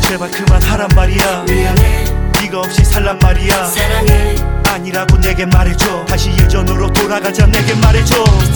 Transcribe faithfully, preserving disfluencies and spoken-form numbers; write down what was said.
제발 그만하란 말이야. 미안해 네가 없이 살란 말이야. 사랑해 아니라고 내게 말해줘. 다시 예전으로 돌아가자 내게 말해줘.